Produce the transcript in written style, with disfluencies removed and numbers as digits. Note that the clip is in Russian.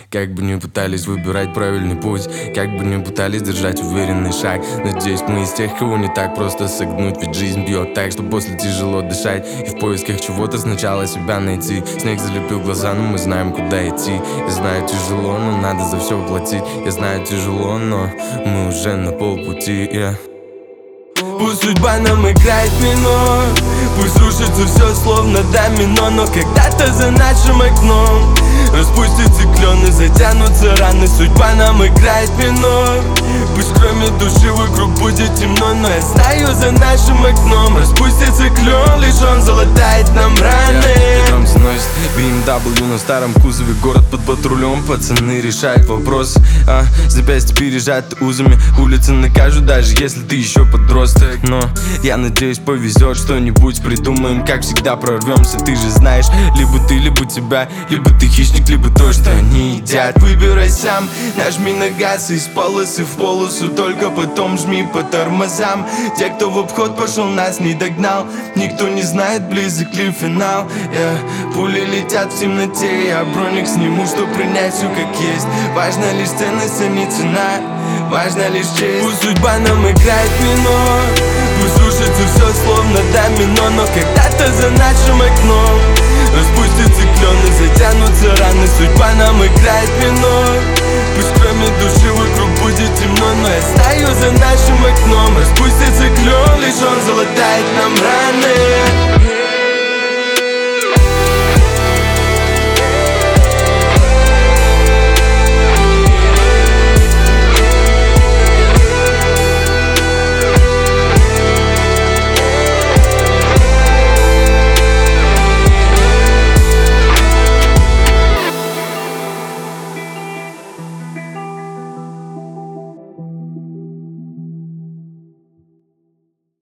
Как бы ни пытались выбирать правильный путь, как бы ни пытались держать уверенный шаг, надеюсь, мы из тех, кого не так просто согнуть. Ведь жизнь бьет так, что после тяжело дышать, и в поисках чего-то сначала себя найти. Снег залепил глаза, но мы знаем, куда идти. Я знаю, тяжело, но надо за все платить. Я знаю, тяжело, но мы уже на полпути, Пусть судьба нам играет минор, пусть рушится все словно домино, но когда-то за нашим окном распустятся клены, затянутся раны. Судьба нам играет минор, пусть кроме души вокруг будет темно, но я знаю, за нашим окном распустится клен, лишь он залатает нам раны. Ветром сносит BMW на старом кузове, город под патрулем, пацаны решают вопрос. Запястья пережаты узами, улицы накажут, даже если ты еще подросток. Но я надеюсь, повезет, что-нибудь придумаем, как всегда прорвемся. Ты же знаешь, либо ты, либо тебя, либо ты хищник, либо то, что они едят. Выбирай сам, нажми на газ из полосы в полосу, только потом жми по тормозам. Те, кто в обход пошел, нас не догнал. Никто не знает, близок ли финал. Пули летят в темноте, я броник сниму, чтоб принять все как есть. Важна лишь ценность, а не цена, важна лишь честь. Пусть судьба нам играет минор, пусть рушится все словно домино, но когда-то за нашим окном распустятся клены, затянутся раны. Судьба нам играет минор, пусть кроме души вокруг будет темно, но я знаю, за нашим окном распустится клен, лишь он залатает нам раны.